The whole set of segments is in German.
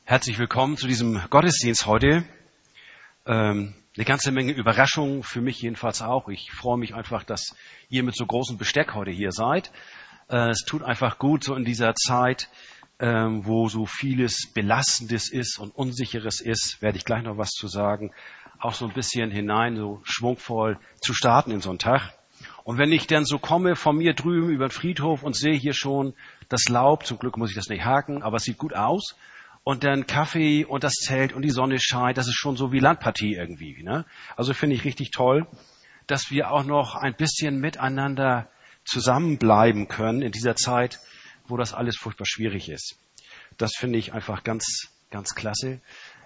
Herzlich willkommen zu diesem Gottesdienst heute. Eine ganze Menge Überraschungen, für mich jedenfalls auch. Ich freue mich einfach, dass ihr mit so großem Besteck heute hier seid. Es tut einfach gut, so in dieser Zeit, wo so vieles Belastendes ist und Unsicheres ist, werde ich gleich noch was zu sagen, auch so ein bisschen hinein, so schwungvoll zu starten in so einen Tag. Und wenn ich dann so komme von mir drüben über den Friedhof und sehe hier schon das Laub, zum Glück muss ich das nicht haken, aber es sieht gut aus, und dann Kaffee und das Zelt und die Sonne scheint, das ist schon so wie Landpartie irgendwie, ne? Also finde ich richtig toll, dass wir auch noch ein bisschen miteinander zusammenbleiben können in dieser Zeit, wo das alles furchtbar schwierig ist. Das finde ich einfach ganz, ganz klasse.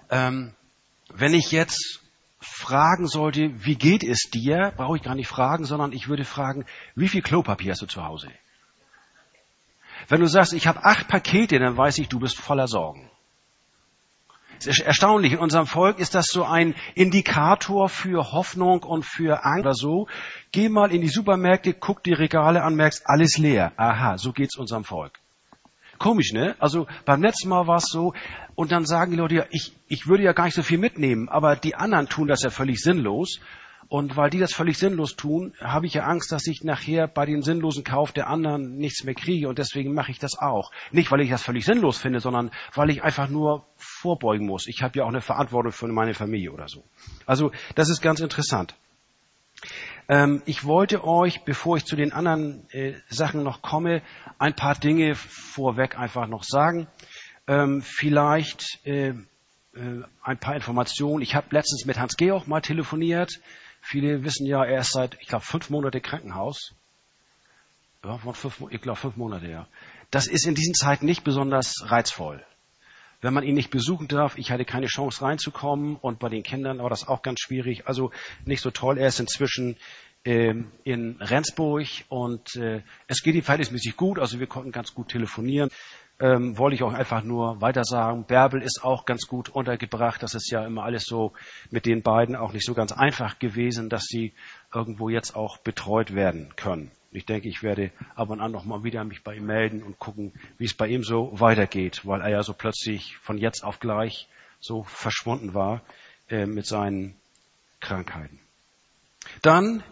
Wenn ich jetzt fragen sollte, wie geht es dir, brauche ich gar nicht fragen, sondern ich würde fragen, wie viel Klopapier hast du zu Hause? Wenn du sagst, ich habe 8 Pakete, dann weiß ich, du bist voller Sorgen. Es ist erstaunlich, in unserem Volk ist das so ein Indikator für Hoffnung und für Angst oder so. Geh mal in die Supermärkte, guck die Regale an, merkst, alles leer. Aha, so geht's unserem Volk. Komisch, ne? Also beim letzten Mal war es so, und dann sagen die Leute, ja, ich würde ja gar nicht so viel mitnehmen, aber die anderen tun das ja völlig sinnlos. Und weil die das völlig sinnlos tun, habe ich ja Angst, dass ich nachher bei dem sinnlosen Kauf der anderen nichts mehr kriege. Und deswegen mache ich das auch. Nicht, weil ich das völlig sinnlos finde, sondern weil ich einfach nur vorbeugen muss. Ich habe ja auch eine Verantwortung für meine Familie oder so. Also das ist ganz interessant. Ich wollte euch, bevor ich zu den anderen Sachen noch komme, ein paar Dinge vorweg einfach noch sagen. Vielleicht ein paar Informationen. Ich habe letztens mit Hans-Georg mal telefoniert. Viele wissen ja, er ist seit, ich glaube, 5 Monate im Krankenhaus. Ja, ich glaube 5 Monate, ja. Das ist in diesen Zeiten nicht besonders reizvoll. Wenn man ihn nicht besuchen darf, ich hatte keine Chance reinzukommen, und bei den Kindern war das auch ganz schwierig. Also nicht so toll. Er ist inzwischen in Rendsburg und es geht ihm verhältnismäßig gut. Also wir konnten ganz gut telefonieren. Wollte ich auch einfach nur weiter sagen. Bärbel ist auch ganz gut untergebracht. Das ist ja immer alles so mit den beiden auch nicht so ganz einfach gewesen, dass sie irgendwo jetzt auch betreut werden können. Ich denke, ich werde ab und an noch mal wieder mich bei ihm melden und gucken, wie es bei ihm so weitergeht, weil er ja so plötzlich von jetzt auf gleich so verschwunden war mit seinen Krankheiten. Dann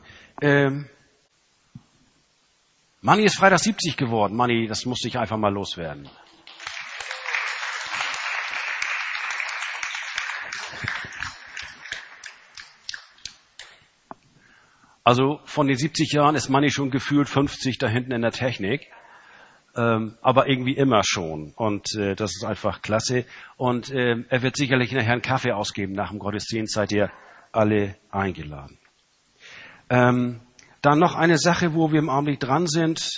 Manni ist Freitag 70 geworden. Manni, das musste ich einfach mal loswerden. Also von den 70 Jahren ist Manni schon gefühlt 50 da hinten in der Technik. Aber irgendwie immer schon. Und das ist einfach klasse. Und er wird sicherlich nachher einen Kaffee ausgeben nach dem Gottesdienst. Seid ihr alle eingeladen. Dann noch eine Sache, wo wir im Augenblick dran sind.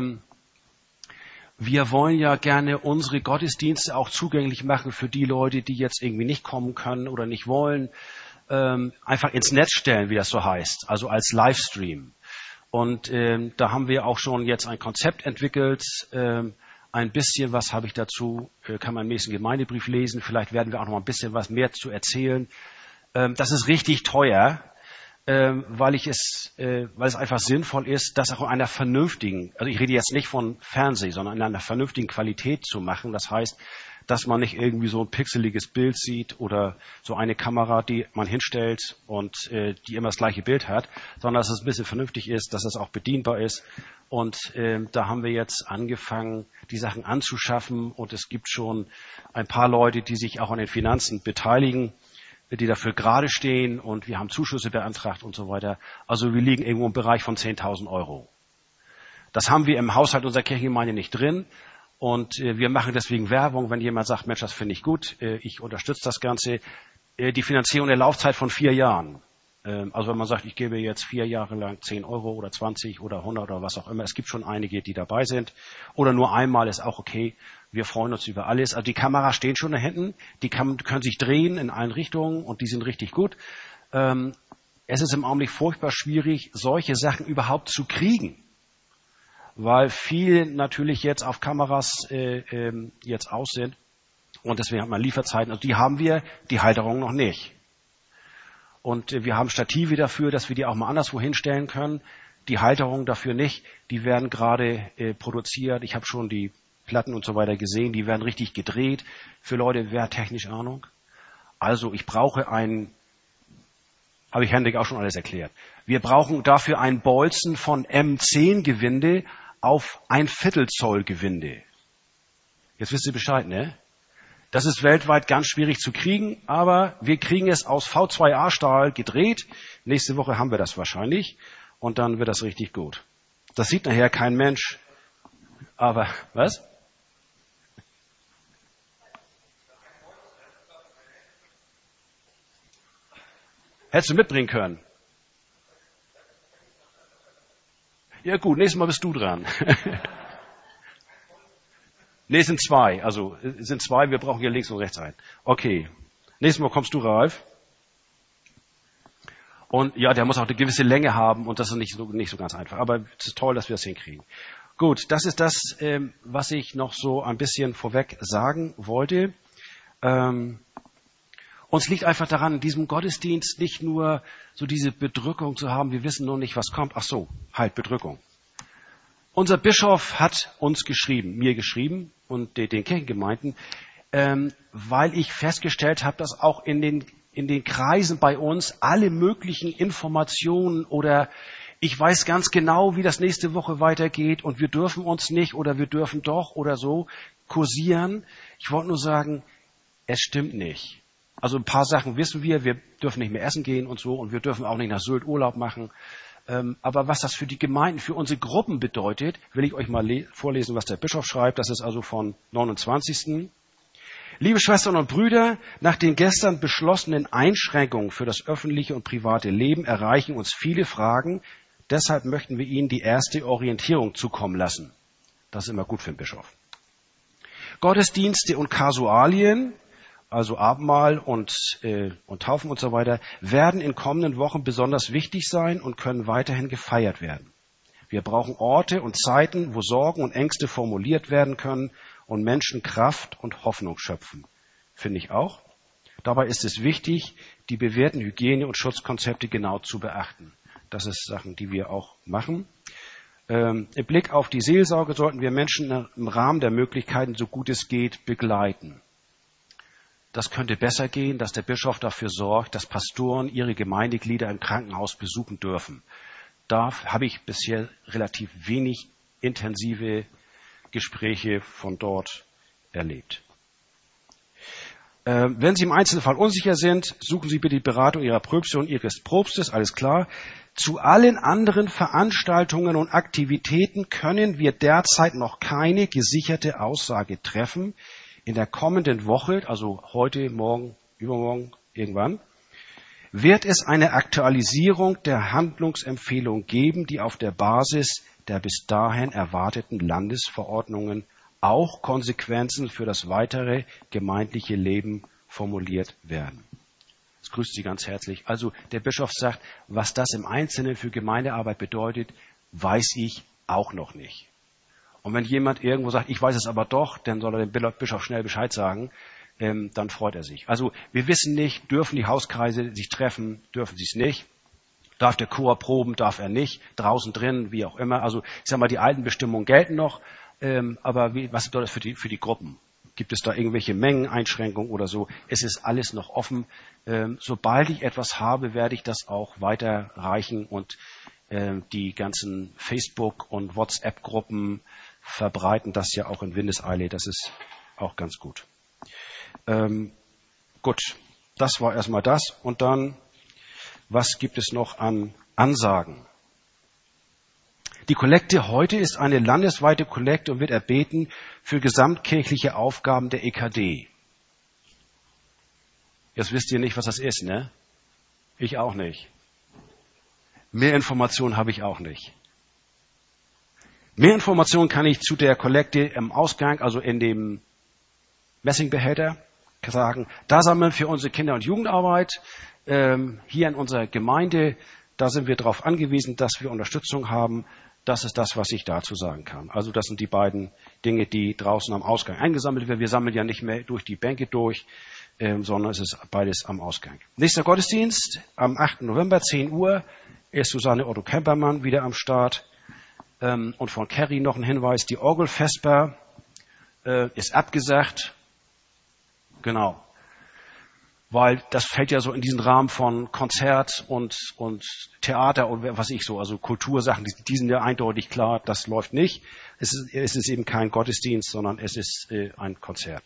Wir wollen ja gerne unsere Gottesdienste auch zugänglich machen für die Leute, die jetzt irgendwie nicht kommen können oder nicht wollen. Einfach ins Netz stellen, wie das so heißt. Also als Livestream. Und da haben wir auch schon jetzt ein Konzept entwickelt. Ein bisschen was habe ich dazu, kann man im nächsten Gemeindebrief lesen. Vielleicht werden wir auch noch mal ein bisschen was mehr zu erzählen. Das ist richtig teuer. Weil es einfach sinnvoll ist, das auch in einer vernünftigen, also ich rede jetzt nicht von Fernsehen, sondern in einer vernünftigen Qualität zu machen. Das heißt, dass man nicht irgendwie so ein pixeliges Bild sieht oder so eine Kamera, die man hinstellt und die immer das gleiche Bild hat, sondern dass es ein bisschen vernünftig ist, dass es auch bedienbar ist. Und da haben wir jetzt angefangen, die Sachen anzuschaffen, und es gibt schon ein paar Leute, die sich auch an den Finanzen beteiligen, die dafür gerade stehen, und wir haben Zuschüsse beantragt und so weiter. Also wir liegen irgendwo im Bereich von 10.000 Euro. Das haben wir im Haushalt unserer Kirchengemeinde nicht drin, und wir machen deswegen Werbung, wenn jemand sagt, Mensch, das finde ich gut, ich unterstütze das Ganze. Die Finanzierung der Laufzeit von 4 Jahren. Also wenn man sagt, ich gebe jetzt 4 Jahre lang 10 Euro oder 20 oder 100 oder was auch immer. Es gibt schon einige, die dabei sind. Oder nur einmal ist auch okay. Wir freuen uns über alles. Also die Kameras stehen schon da hinten. Die können sich drehen in allen Richtungen, und die sind richtig gut. Es ist im Augenblick furchtbar schwierig, solche Sachen überhaupt zu kriegen. Weil viel natürlich jetzt auf Kameras jetzt aus sind. Und deswegen hat man Lieferzeiten. Also die haben wir, die Halterung noch nicht. Und wir haben Stative dafür, dass wir die auch mal anderswo hinstellen können. Die Halterung dafür nicht. Die werden gerade produziert. Ich habe schon die Platten und so weiter gesehen, die werden richtig gedreht. Für Leute, wer hat technisch Ahnung? Also ich brauche habe ich Hendrik auch schon alles erklärt. Wir brauchen dafür ein Bolzen von M10 Gewinde auf 1/4 Zoll Gewinde. Jetzt wisst ihr Bescheid, ne? Das ist weltweit ganz schwierig zu kriegen, aber wir kriegen es aus V2A Stahl gedreht. Nächste Woche haben wir das wahrscheinlich und dann wird das richtig gut. Das sieht nachher kein Mensch, aber was? Hättest du mitbringen können. Ja gut, nächstes Mal bist du dran. Nee, sind zwei. Also sind zwei, wir brauchen hier links und rechts ein. Okay. Nächstes Mal kommst du, Ralf. Und ja, der muss auch eine gewisse Länge haben und das ist nicht so ganz einfach. Aber es ist toll, dass wir das hinkriegen. Gut, das ist das, was ich noch so ein bisschen vorweg sagen wollte. Uns liegt einfach daran, in diesem Gottesdienst nicht nur so diese Bedrückung zu haben, wir wissen noch nicht, was kommt. Ach so, halt, Bedrückung. Unser Bischof hat uns geschrieben, mir geschrieben und den Kirchengemeinden, weil ich festgestellt habe, dass auch in den Kreisen bei uns alle möglichen Informationen oder ich weiß ganz genau, wie das nächste Woche weitergeht und wir dürfen uns nicht oder wir dürfen doch oder so kursieren. Ich wollte nur sagen, es stimmt nicht. Also ein paar Sachen wissen wir dürfen nicht mehr essen gehen und so und wir dürfen auch nicht nach Sylt Urlaub machen. Aber was das für die Gemeinden, für unsere Gruppen bedeutet, will ich euch mal vorlesen, was der Bischof schreibt. Das ist also von 29. Liebe Schwestern und Brüder, nach den gestern beschlossenen Einschränkungen für das öffentliche und private Leben erreichen uns viele Fragen. Deshalb möchten wir Ihnen die erste Orientierung zukommen lassen. Das ist immer gut für den Bischof. Gottesdienste und Kasualien, also Abendmahl und Taufen und so weiter, werden in kommenden Wochen besonders wichtig sein und können weiterhin gefeiert werden. Wir brauchen Orte und Zeiten, wo Sorgen und Ängste formuliert werden können und Menschen Kraft und Hoffnung schöpfen. Finde ich auch. Dabei ist es wichtig, die bewährten Hygiene- und Schutzkonzepte genau zu beachten. Das ist Sachen, die wir auch machen. Im Blick auf die Seelsorge sollten wir Menschen im Rahmen der Möglichkeiten, so gut es geht, begleiten. Das könnte besser gehen, dass der Bischof dafür sorgt, dass Pastoren ihre Gemeindeglieder im Krankenhaus besuchen dürfen. Da habe ich bisher relativ wenig intensive Gespräche von dort erlebt. Wenn Sie im Einzelfall unsicher sind, suchen Sie bitte die Beratung Ihrer Pröpste und Ihres Propstes, alles klar. Zu allen anderen Veranstaltungen und Aktivitäten können wir derzeit noch keine gesicherte Aussage treffen. In der kommenden Woche, also heute, morgen, übermorgen, irgendwann, wird es eine Aktualisierung der Handlungsempfehlung geben, die auf der Basis der bis dahin erwarteten Landesverordnungen auch Konsequenzen für das weitere gemeindliche Leben formuliert werden. Das grüßt Sie ganz herzlich. Also der Bischof sagt, was das im Einzelnen für Gemeindearbeit bedeutet, weiß ich auch noch nicht. Und wenn jemand irgendwo sagt, ich weiß es aber doch, dann soll er dem Bischof schnell Bescheid sagen, dann freut er sich. Also wir wissen nicht, dürfen die Hauskreise sich treffen, dürfen sie es nicht. Darf der Chor proben, darf er nicht, draußen drin, wie auch immer. Also ich sage mal, die alten Bestimmungen gelten noch, aber was bedeutet das für die Gruppen? Gibt es da irgendwelche Mengeneinschränkungen oder so? Es ist alles noch offen. Sobald ich etwas habe, werde ich das auch weiterreichen und die ganzen Facebook- und WhatsApp-Gruppen verbreiten das ja auch in Windeseile. Das ist auch ganz gut. Gut, das war erstmal das. Und dann, was gibt es noch an Ansagen? Die Kollekte heute ist eine landesweite Kollekte und wird erbeten für gesamtkirchliche Aufgaben der EKD. Jetzt wisst ihr nicht, was das ist, ne? Ich auch nicht. Mehr Informationen habe ich auch nicht. Mehr Informationen kann ich zu der Kollekte im Ausgang, also in dem Messingbehälter, sagen. Da sammeln für unsere Kinder- und Jugendarbeit. Hier in unserer Gemeinde, da sind wir darauf angewiesen, dass wir Unterstützung haben. Das ist das, was ich dazu sagen kann. Also das sind die beiden Dinge, die draußen am Ausgang eingesammelt werden. Wir sammeln ja nicht mehr durch die Bänke durch, sondern es ist beides am Ausgang. Nächster Gottesdienst am 8. November, 10 Uhr, ist Susanne Otto Kempermann wieder am Start. Und von Kerry noch ein Hinweis, die Orgelvesper ist abgesagt. Genau. Weil das fällt ja so in diesen Rahmen von Konzert und Theater und was ich so, also Kultursachen, die sind ja eindeutig klar, das läuft nicht. Es ist eben kein Gottesdienst, sondern es ist ein Konzert.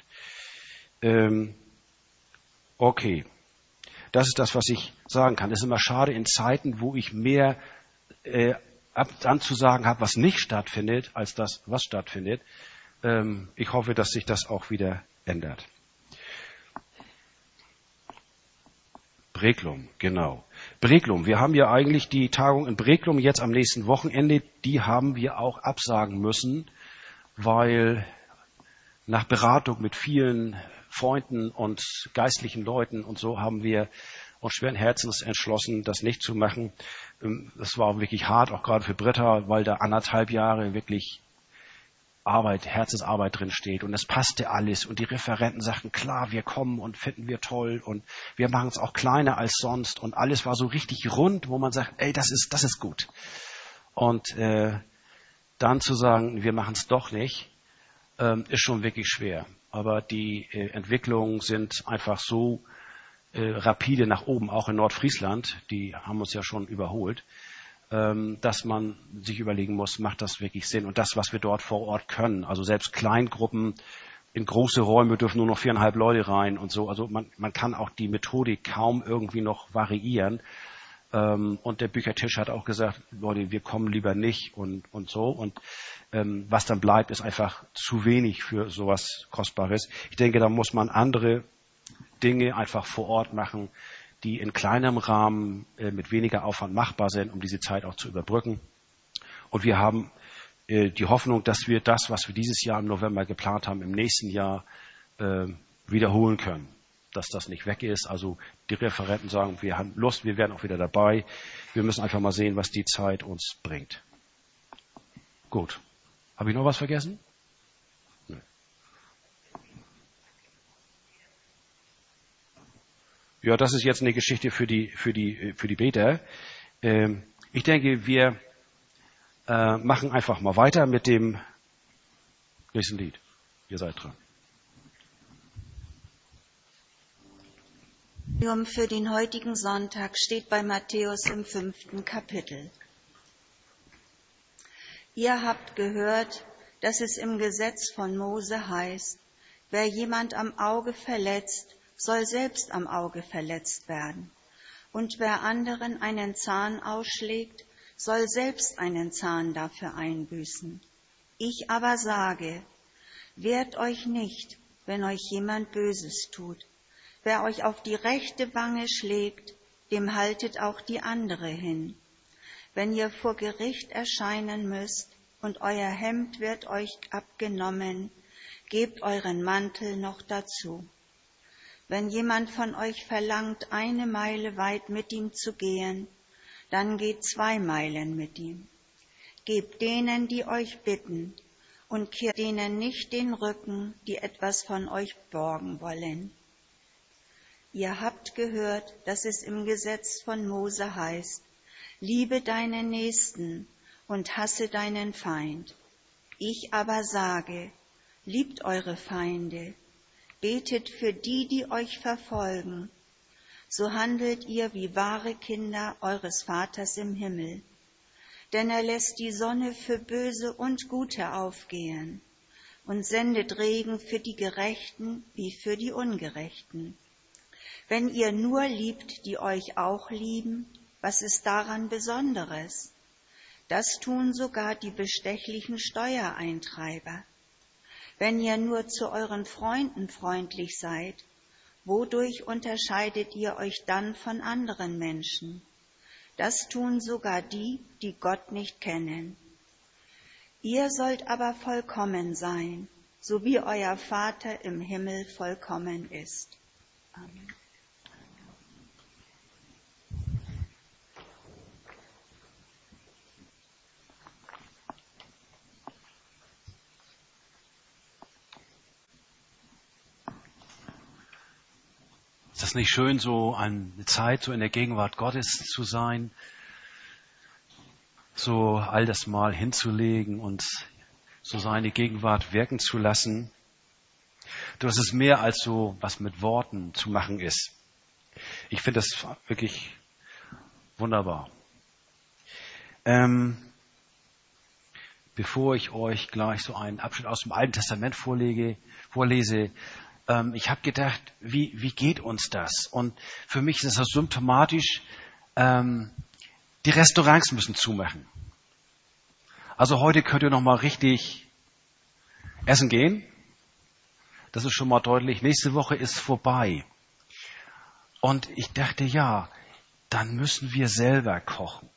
Okay. Das ist das, was ich sagen kann. Es ist immer schade in Zeiten, wo ich mehr anzusagen habe, was nicht stattfindet, als das, was stattfindet. Ich hoffe, dass sich das auch wieder ändert. Breklum, genau. Breklum, wir haben ja eigentlich die Tagung in Breklum jetzt am nächsten Wochenende, die haben wir auch absagen müssen, weil nach Beratung mit vielen Freunden und geistlichen Leuten und so haben wir uns schweren Herzens entschlossen, das nicht zu machen. Das war wirklich hart, auch gerade für Britta, weil da 1,5 Jahre wirklich Herzensarbeit drin steht und es passte alles und die Referenten sagten, klar, wir kommen und finden wir toll und wir machen es auch kleiner als sonst und alles war so richtig rund, wo man sagt, ey, das ist gut. Und dann zu sagen, wir machen es doch nicht, ist schon wirklich schwer. Aber die Entwicklungen sind einfach so rapide nach oben, auch in Nordfriesland, die haben uns ja schon überholt, dass man sich überlegen muss, macht das wirklich Sinn? Und das, was wir dort vor Ort können, also selbst Kleingruppen in große Räume dürfen nur noch 4,5 Leute rein und so. Also man kann auch die Methodik kaum irgendwie noch variieren. Und der Büchertisch hat auch gesagt, Leute, wir kommen lieber nicht und so. Und was dann bleibt, ist einfach zu wenig für sowas Kostbares. Ich denke, da muss man andere Dinge einfach vor Ort machen, die in kleinerem Rahmen mit weniger Aufwand machbar sind, um diese Zeit auch zu überbrücken. Und wir haben die Hoffnung, dass wir das, was wir dieses Jahr im November geplant haben, im nächsten Jahr wiederholen können. Dass das nicht weg ist. Also die Referenten sagen, wir haben Lust, wir werden auch wieder dabei. Wir müssen einfach mal sehen, was die Zeit uns bringt. Gut. Habe ich noch was vergessen? Nee. Ja, das ist jetzt eine Geschichte für die Beter. Ich denke, wir machen einfach mal weiter mit dem nächsten Lied. Ihr seid dran. Für den heutigen Sonntag steht bei Matthäus im 5. Kapitel. Ihr habt gehört, dass es im Gesetz von Mose heißt, wer jemand am Auge verletzt, soll selbst am Auge verletzt werden. Und wer anderen einen Zahn ausschlägt, soll selbst einen Zahn dafür einbüßen. Ich aber sage, wehrt euch nicht, wenn euch jemand Böses tut. Wer euch auf die rechte Wange schlägt, dem haltet auch die andere hin. Wenn ihr vor Gericht erscheinen müsst und euer Hemd wird euch abgenommen, gebt euren Mantel noch dazu. Wenn jemand von euch verlangt, 1 Meile weit mit ihm zu gehen, dann geht 2 Meilen mit ihm. Gebt denen, die euch bitten, und kehrt denen nicht den Rücken, die etwas von euch borgen wollen. Ihr habt gehört, dass es im Gesetz von Mose heißt, liebe deinen Nächsten und hasse deinen Feind. Ich aber sage, liebt eure Feinde, betet für die, die euch verfolgen. So handelt ihr wie wahre Kinder eures Vaters im Himmel. Denn er lässt die Sonne für Böse und Gute aufgehen und sendet Regen für die Gerechten wie für die Ungerechten. Wenn ihr nur liebt, die euch auch lieben, was ist daran Besonderes? Das tun sogar die bestechlichen Steuereintreiber. Wenn ihr nur zu euren Freunden freundlich seid, wodurch unterscheidet ihr euch dann von anderen Menschen? Das tun sogar die, die Gott nicht kennen. Ihr sollt aber vollkommen sein, so wie euer Vater im Himmel vollkommen ist. Amen. Ist das nicht schön, so eine Zeit so in der Gegenwart Gottes zu sein, so all das mal hinzulegen und so seine Gegenwart wirken zu lassen? dass es mehr als so was mit Worten zu machen ist. Ich finde das wirklich wunderbar. Bevor ich euch gleich so einen Abschnitt aus dem Alten Testament vorlese, ich habe gedacht, wie geht uns das? Und für mich ist das symptomatisch, die Restaurants müssen zumachen. Also heute könnt ihr noch mal richtig essen gehen. Das ist schon mal deutlich. Nächste Woche ist vorbei. Und ich dachte, ja, dann müssen wir selber kochen.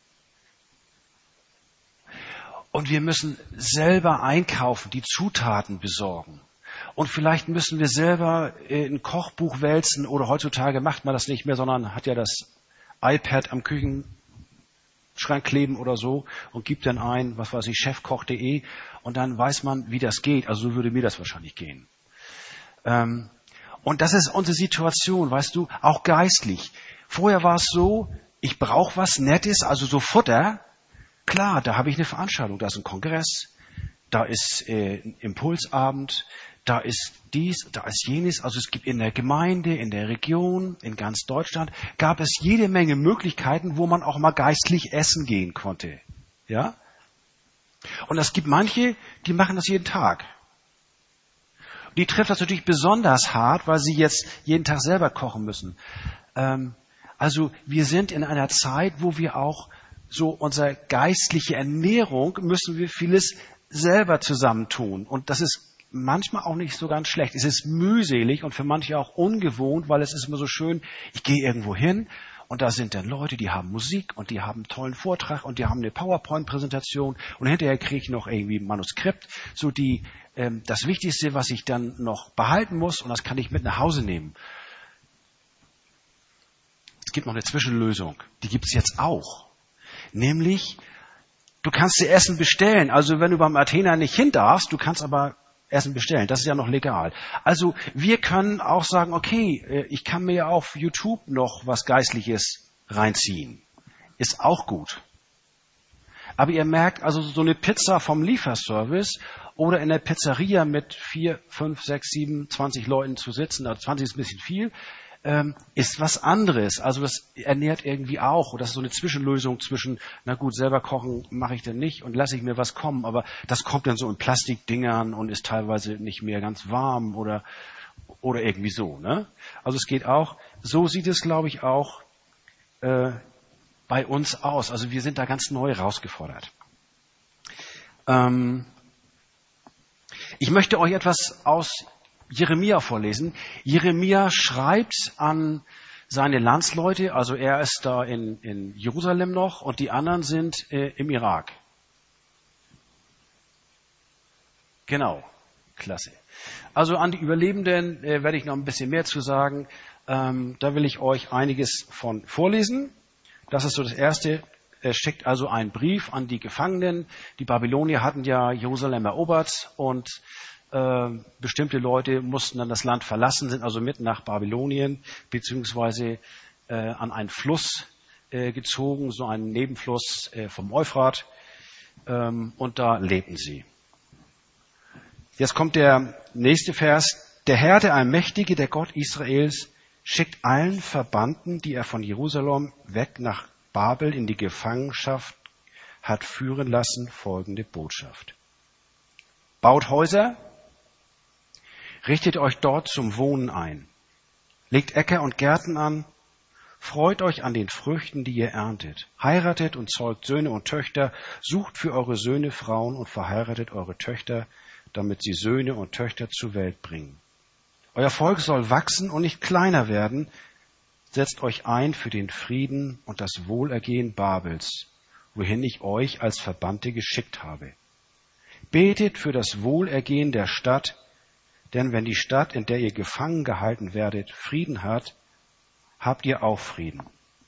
Und wir müssen selber einkaufen, die Zutaten besorgen. Und vielleicht müssen wir selber ein Kochbuch wälzen oder heutzutage macht man das nicht mehr, sondern hat ja das iPad am Küchenschrank kleben oder so und gibt dann ein, was weiß ich, chefkoch.de und dann weiß man, wie das geht. Also so würde mir das wahrscheinlich gehen. Und das ist unsere Situation, weißt du, auch geistlich. Vorher war es so, ich brauche was Nettes, also so Futter. Klar, da habe ich eine Veranstaltung, da ist ein Kongress, da ist ein Impulsabend, da ist dies, da ist jenes. Also es gibt in der Gemeinde, in der Region, in ganz Deutschland, gab es jede Menge Möglichkeiten, wo man auch mal geistlich essen gehen konnte. Ja? Und es gibt manche, die machen das jeden Tag. Die trifft das natürlich besonders hart, weil sie jetzt jeden Tag selber kochen müssen. Also wir sind in einer Zeit, wo wir auch so unsere geistliche Ernährung müssen wir vieles selber zusammentun. Und das ist manchmal auch nicht so ganz schlecht. Es ist mühselig und für manche auch ungewohnt, weil es ist immer so schön, ich gehe irgendwo hin und da sind dann Leute, die haben Musik und die haben einen tollen Vortrag und die haben eine PowerPoint-Präsentation und hinterher kriege ich noch irgendwie ein Manuskript, so das Wichtigste, was ich dann noch behalten muss und das kann ich mit nach Hause nehmen. Es gibt noch eine Zwischenlösung, die gibt es jetzt auch. Nämlich, du kannst dir Essen bestellen. Also wenn du beim Athener nicht hin darfst, du kannst aber Essen bestellen. Das ist ja noch legal. Also wir können auch sagen, okay, ich kann mir ja auf YouTube noch was Geistliches reinziehen. Ist auch gut. Aber ihr merkt, also so eine Pizza vom Lieferservice oder in der Pizzeria mit 4, 5, 6, 7, 20 Leuten zu sitzen, also 20 ist ein bisschen viel, ist was anderes. Also das ernährt irgendwie auch. Und das ist so eine Zwischenlösung zwischen, na gut, selber kochen mache ich dann nicht und lasse ich mir was kommen. Aber das kommt dann so in Plastikdingern und ist teilweise nicht mehr ganz warm oder irgendwie so. Ne? Also es geht auch. So sieht es, glaube ich, auch bei uns aus. Also wir sind da ganz neu herausgefordert. Ich möchte euch etwas aus Jeremia vorlesen. Jeremia schreibt an seine Landsleute, also er ist da in Jerusalem noch und die anderen sind im Irak. Genau, klasse. Also an die Überlebenden werde ich noch ein bisschen mehr zu sagen. Da will ich euch einiges von vorlesen. Das ist so das Erste. Er schickt also einen Brief an die Gefangenen. Die Babylonier hatten ja Jerusalem erobert und bestimmte Leute mussten dann das Land verlassen, sind also mit nach Babylonien beziehungsweise an einen Fluss gezogen, so einen Nebenfluss vom Euphrat, und da lebten sie. Jetzt kommt der nächste Vers. Der Herr, der Allmächtige, der Gott Israels, schickt allen Verbannten, die er von Jerusalem weg nach Babel in die Gefangenschaft hat führen lassen, folgende Botschaft. Baut Häuser, richtet euch dort zum Wohnen ein. Legt Äcker und Gärten an. Freut euch an den Früchten, die ihr erntet. Heiratet und zeugt Söhne und Töchter. Sucht für eure Söhne Frauen und verheiratet eure Töchter, damit sie Söhne und Töchter zur Welt bringen. Euer Volk soll wachsen und nicht kleiner werden. Setzt euch ein für den Frieden und das Wohlergehen Babels, wohin ich euch als Verbannte geschickt habe. Betet für das Wohlergehen der Stadt, denn wenn die Stadt, in der ihr gefangen gehalten werdet, Frieden hat, habt ihr auch Frieden.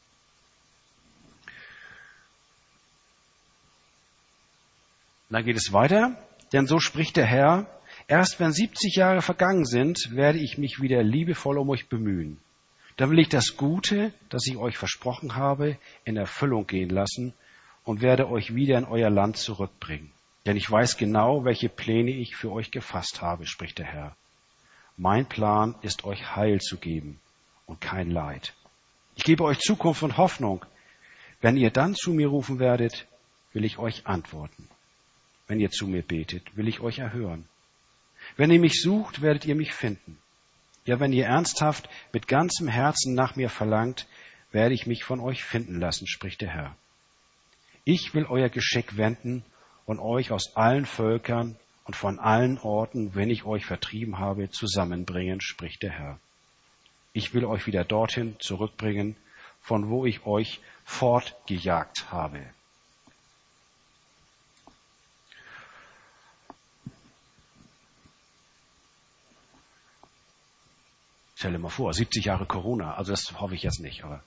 Dann geht es weiter, denn so spricht der Herr, erst wenn 70 Jahre vergangen sind, werde ich mich wieder liebevoll um euch bemühen. Dann will ich das Gute, das ich euch versprochen habe, in Erfüllung gehen lassen und werde euch wieder in euer Land zurückbringen. Denn ich weiß genau, welche Pläne ich für euch gefasst habe, spricht der Herr. Mein Plan ist, euch Heil zu geben und kein Leid. Ich gebe euch Zukunft und Hoffnung. Wenn ihr dann zu mir rufen werdet, will ich euch antworten. Wenn ihr zu mir betet, will ich euch erhören. Wenn ihr mich sucht, werdet ihr mich finden. Ja, wenn ihr ernsthaft mit ganzem Herzen nach mir verlangt, werde ich mich von euch finden lassen, spricht der Herr. Ich will euer Geschick wenden und euch aus allen Völkern und von allen Orten, wenn ich euch vertrieben habe, zusammenbringen, spricht der Herr. Ich will euch wieder dorthin zurückbringen, von wo ich euch fortgejagt habe. Stell dir mal vor, 70 Jahre Corona, also das hoffe ich jetzt nicht, aber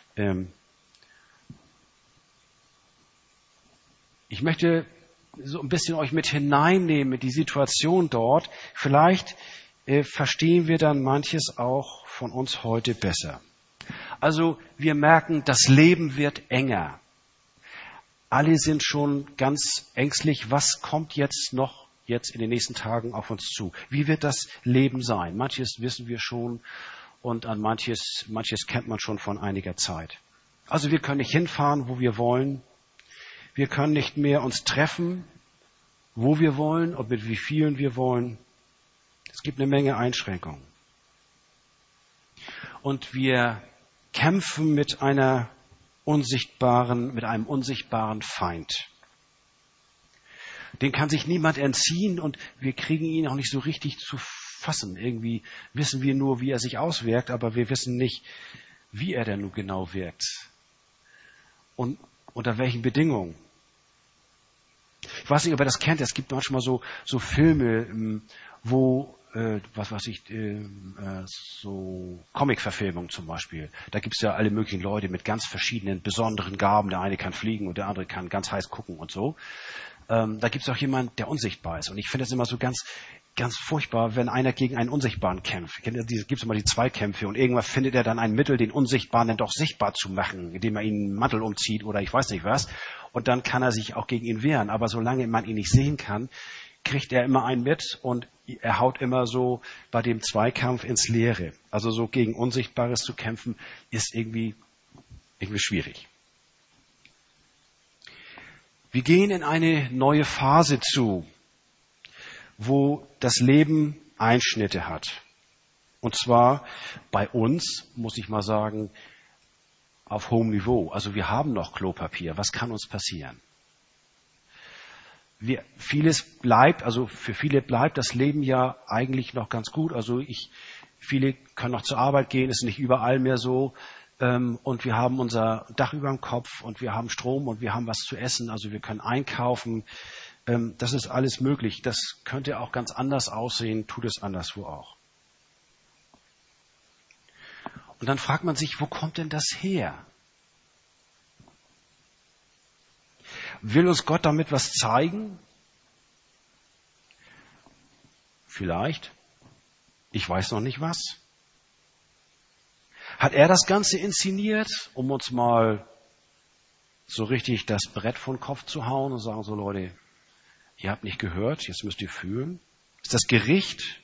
ich möchte so ein bisschen euch mit hineinnehmen in die Situation dort. Vielleicht verstehen wir dann manches auch von uns heute besser. Also wir merken, das Leben wird enger. Alle sind schon ganz ängstlich, was kommt jetzt in den nächsten Tagen auf uns zu? Wie wird das Leben sein? Manches wissen wir schon und an manches kennt man schon von einiger Zeit. Also wir können nicht hinfahren, wo wir wollen. Wir können nicht mehr uns treffen, wo wir wollen und mit wie vielen wir wollen. Es gibt eine Menge Einschränkungen. Und wir kämpfen mit einem unsichtbaren Feind. Den kann sich niemand entziehen und wir kriegen ihn auch nicht so richtig zu fassen. Irgendwie wissen wir nur, wie er sich auswirkt, aber wir wissen nicht, wie er denn nun genau wirkt. Und unter welchen Bedingungen. Ich weiß nicht, ob ihr das kennt. Es gibt manchmal so Filme, wo, so Comic-Verfilmungen zum Beispiel. Da gibt's ja alle möglichen Leute mit ganz verschiedenen besonderen Gaben. Der eine kann fliegen und der andere kann ganz heiß gucken und so. Da gibt's auch jemanden, der unsichtbar ist. Und ich finde es immer so ganz, ganz furchtbar, wenn einer gegen einen Unsichtbaren kämpft. Gibt's immer die Zweikämpfe und irgendwann findet er dann ein Mittel, den Unsichtbaren dann doch sichtbar zu machen, indem er ihn einen Mantel umzieht oder ich weiß nicht was. Und dann kann er sich auch gegen ihn wehren. Aber solange man ihn nicht sehen kann, kriegt er immer einen mit und er haut immer so bei dem Zweikampf ins Leere. Also so gegen Unsichtbares zu kämpfen, ist irgendwie schwierig. Wir gehen in eine neue Phase zu, wo das Leben Einschnitte hat. Und zwar bei uns, muss ich mal sagen, auf hohem Niveau. Also wir haben noch Klopapier. Was kann uns passieren? Für viele bleibt das Leben ja eigentlich noch ganz gut. Also viele können noch zur Arbeit gehen, ist nicht überall mehr so. Und wir haben unser Dach über dem Kopf und wir haben Strom und wir haben was zu essen. Also wir können einkaufen. Das ist alles möglich. Das könnte auch ganz anders aussehen, tut es anderswo auch. Und dann fragt man sich, wo kommt denn das her? Will uns Gott damit was zeigen? Vielleicht. Ich weiß noch nicht was. Hat er das Ganze inszeniert, um uns mal so richtig das Brett vor den Kopf zu hauen und sagen so, Leute, ihr habt nicht gehört, jetzt müsst ihr fühlen? Ist das Gericht?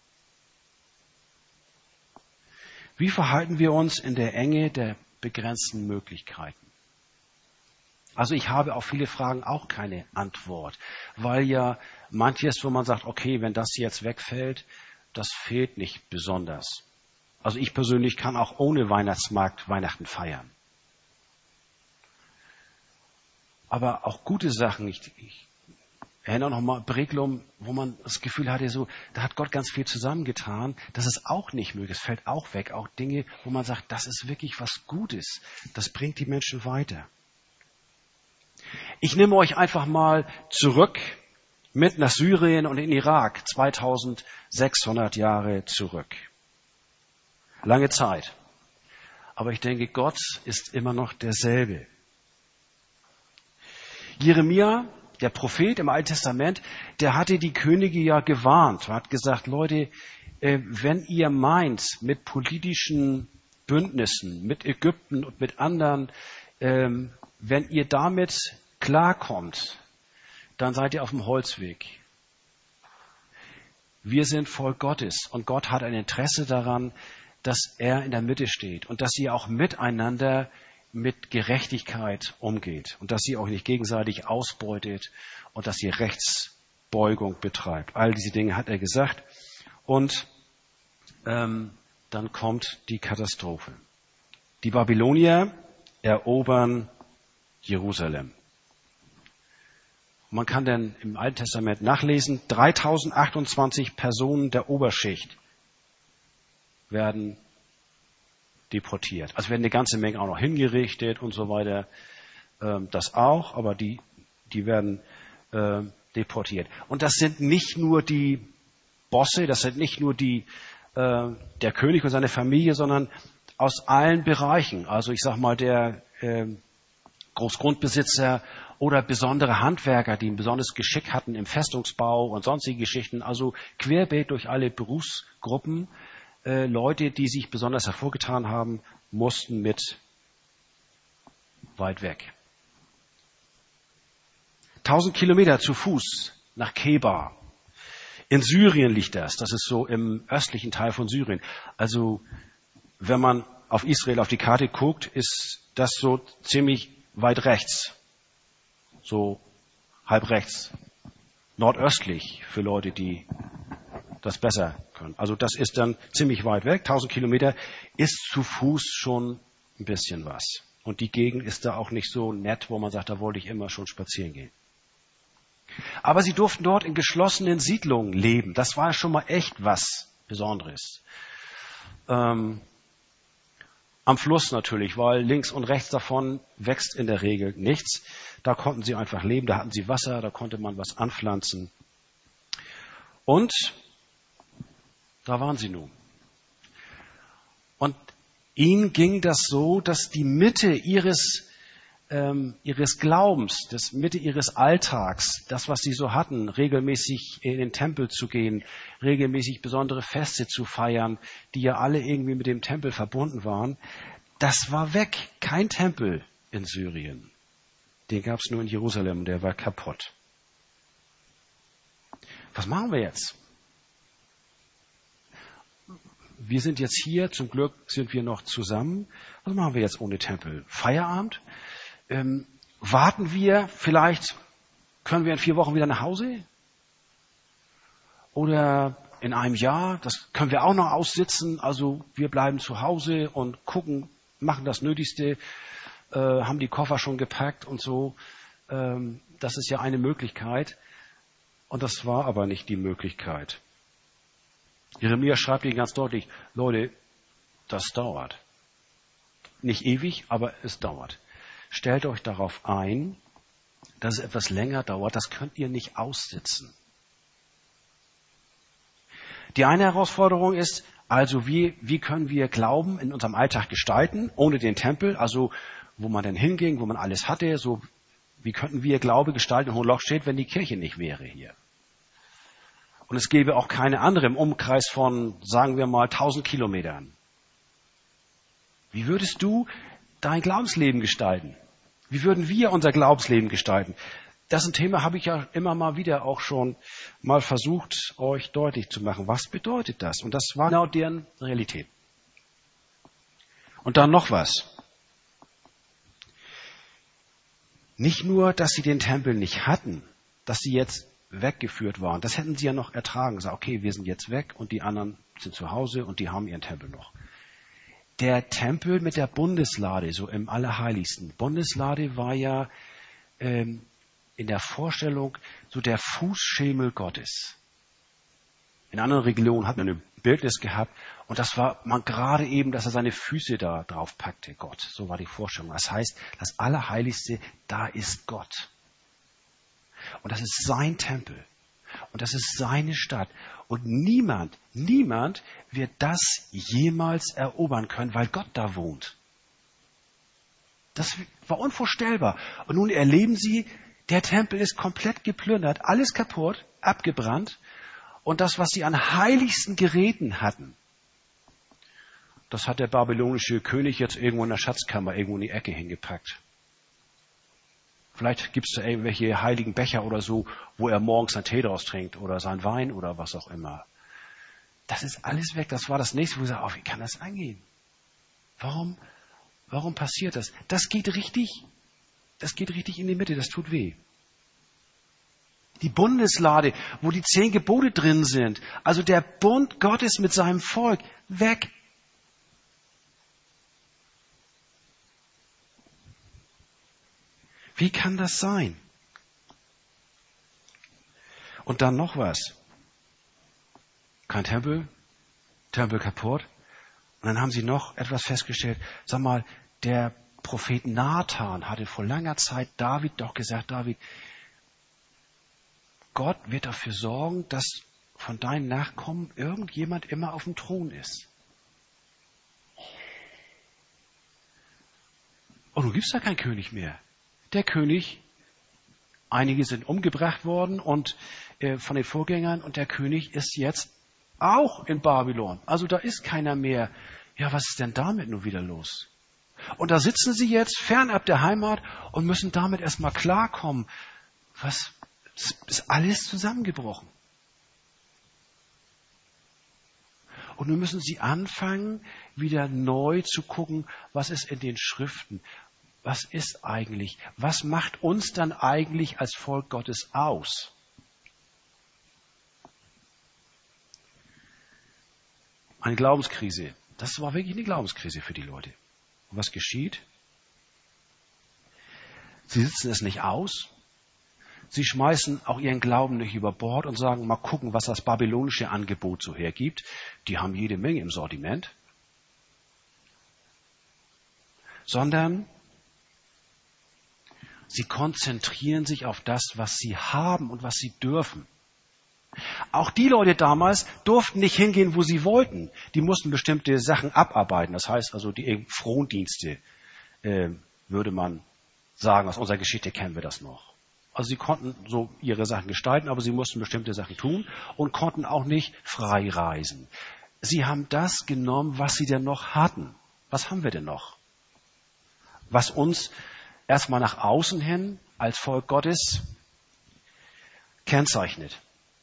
Wie verhalten wir uns in der Enge der begrenzten Möglichkeiten? Also ich habe auf viele Fragen auch keine Antwort, weil ja manches, wo man sagt, okay, wenn das jetzt wegfällt, das fehlt nicht besonders. Also ich persönlich kann auch ohne Weihnachtsmarkt Weihnachten feiern. Aber auch gute Sachen, ich erinnere noch mal Breglum, wo man das Gefühl hatte, so, da hat Gott ganz viel zusammengetan. Das ist auch nicht möglich, es fällt auch weg. Auch Dinge, wo man sagt, das ist wirklich was Gutes. Das bringt die Menschen weiter. Ich nehme euch einfach mal zurück mit nach Syrien und in den Irak, 2600 Jahre zurück. Lange Zeit. Aber ich denke, Gott ist immer noch derselbe. Jeremia, der Prophet im Alten Testament, der hatte die Könige ja gewarnt. Er hat gesagt, Leute, wenn ihr meint, mit politischen Bündnissen, mit Ägypten und mit anderen, wenn ihr damit klarkommt, dann seid ihr auf dem Holzweg. Wir sind Volk Gottes und Gott hat ein Interesse daran, dass er in der Mitte steht und dass ihr auch miteinander mit Gerechtigkeit umgeht und dass ihr auch nicht gegenseitig ausbeutet und dass ihr Rechtsbeugung betreibt. All diese Dinge hat er gesagt und dann kommt die Katastrophe. Die Babylonier erobern Jerusalem. Man kann dann im Alten Testament nachlesen, 3028 Personen der Oberschicht werden deportiert. Also werden eine ganze Menge auch noch hingerichtet und so weiter. Das auch, aber die werden deportiert. Und das sind nicht nur die Bosse, das sind nicht nur der König und seine Familie, sondern aus allen Bereichen. Also ich sag mal, der Großgrundbesitzer oder besondere Handwerker, die ein besonderes Geschick hatten im Festungsbau und sonstige Geschichten. Also querbeet durch alle Berufsgruppen. Leute, die sich besonders hervorgetan haben, mussten mit weit weg. 1000 Kilometer zu Fuß nach Keba. In Syrien liegt das. Das ist so im östlichen Teil von Syrien. Also wenn man auf Israel auf die Karte guckt, ist das so ziemlich weit rechts. So halb rechts. Nordöstlich für Leute, die das besser können. Also das ist dann ziemlich weit weg. 1000 Kilometer ist zu Fuß schon ein bisschen was. Und die Gegend ist da auch nicht so nett, wo man sagt, da wollte ich immer schon spazieren gehen. Aber sie durften dort in geschlossenen Siedlungen leben. Das war schon mal echt was Besonderes. Am Fluss natürlich, weil links und rechts davon wächst in der Regel nichts. Da konnten sie einfach leben, da hatten sie Wasser, da konnte man was anpflanzen. Und da waren sie nun. Und ihnen ging das so, dass die Mitte ihres Glaubens, das Mitte ihres Alltags, das, was sie so hatten, regelmäßig in den Tempel zu gehen, regelmäßig besondere Feste zu feiern, die ja alle irgendwie mit dem Tempel verbunden waren, das war weg. Kein Tempel in Syrien. Den gab es nur in Jerusalem und der war kaputt. Was machen wir jetzt? Wir sind jetzt hier, zum Glück sind wir noch zusammen. Was machen wir jetzt ohne Tempel? Feierabend? Warten wir, vielleicht können wir in 4 Wochen wieder nach Hause? Oder in einem Jahr, das können wir auch noch aussitzen. Also wir bleiben zu Hause und gucken, machen das Nötigste, haben die Koffer schon gepackt und so. Das ist ja eine Möglichkeit. Und das war aber nicht die Möglichkeit. Jeremia schreibt ihnen ganz deutlich, Leute, das dauert. Nicht ewig, aber es dauert. Stellt euch darauf ein, dass es etwas länger dauert. Das könnt ihr nicht aussitzen. Die eine Herausforderung ist, also wie können wir Glauben in unserem Alltag gestalten, ohne den Tempel, also wo man denn hinging, wo man alles hatte, so wie könnten wir Glaube gestalten in Hohenlochstedt, wenn die Kirche nicht wäre hier? Und es gäbe auch keine andere im Umkreis von, sagen wir mal, 1000 Kilometern. Wie würdest du dein Glaubensleben gestalten? Wie würden wir unser Glaubensleben gestalten? Das ist ein Thema, habe ich ja immer mal wieder auch schon mal versucht, euch deutlich zu machen. Was bedeutet das? Und das war genau deren Realität. Und dann noch was. Nicht nur, dass sie den Tempel nicht hatten, dass sie jetzt weggeführt waren. Das hätten sie ja noch ertragen. Gesagt, okay, wir sind jetzt weg und die anderen sind zu Hause und die haben ihren Tempel noch. Der Tempel mit der Bundeslade, so im Allerheiligsten. Bundeslade war ja in der Vorstellung so der Fußschemel Gottes. In anderen Regionen hat man ein Bildnis gehabt und das war man gerade eben, dass er seine Füße da drauf packte, Gott. So war die Vorstellung. Das heißt, das Allerheiligste, da ist Gott. Und das ist sein Tempel. Und das ist seine Stadt. Und niemand wird das jemals erobern können, weil Gott da wohnt. Das war unvorstellbar. Und nun erleben sie, der Tempel ist komplett geplündert, alles kaputt, abgebrannt. Und das, was sie an heiligsten Geräten hatten, das hat der babylonische König jetzt irgendwo in der Schatzkammer, irgendwo in die Ecke hingepackt. Vielleicht gibt es da irgendwelche heiligen Becher oder so, wo er morgens seinen Tee draus trinkt oder seinen Wein oder was auch immer. Das ist alles weg. Das war das nächste, wo ich sage, wie kann das angehen? Warum passiert das? Das geht richtig in die Mitte, das tut weh. Die Bundeslade, wo die 10 Gebote drin sind, also der Bund Gottes mit seinem Volk, weg. Wie kann das sein? Und dann noch was. Kein Tempel kaputt. Und dann haben sie noch etwas festgestellt. Sag mal, der Prophet Nathan hatte vor langer Zeit David doch gesagt, David, Gott wird dafür sorgen, dass von deinen Nachkommen irgendjemand immer auf dem Thron ist. Und nun gibt es da keinen König mehr. Der König, einige sind umgebracht worden und von den Vorgängern und der König ist jetzt auch in Babylon. Also da ist keiner mehr. Ja, was ist denn damit nun wieder los? Und da sitzen sie jetzt fernab der Heimat und müssen damit erstmal klarkommen. Was ist alles zusammengebrochen? Und nun müssen sie anfangen, wieder neu zu gucken, was ist in den Schriften? Was ist eigentlich? Was macht uns dann eigentlich als Volk Gottes aus? Eine Glaubenskrise. Das war wirklich eine Glaubenskrise für die Leute. Und was geschieht? Sie sitzen es nicht aus. Sie schmeißen auch ihren Glauben nicht über Bord und sagen, mal gucken, was das babylonische Angebot so hergibt. Die haben jede Menge im Sortiment. Sondern sie konzentrieren sich auf das, was sie haben und was sie dürfen. Auch die Leute damals durften nicht hingehen, wo sie wollten. Die mussten bestimmte Sachen abarbeiten. Das heißt also, die Frondienste, würde man sagen, aus unserer Geschichte kennen wir das noch. Also sie konnten so ihre Sachen gestalten, aber sie mussten bestimmte Sachen tun und konnten auch nicht frei reisen. Sie haben das genommen, was sie denn noch hatten. Was haben wir denn noch? Was uns erstmal nach außen hin als Volk Gottes kennzeichnet.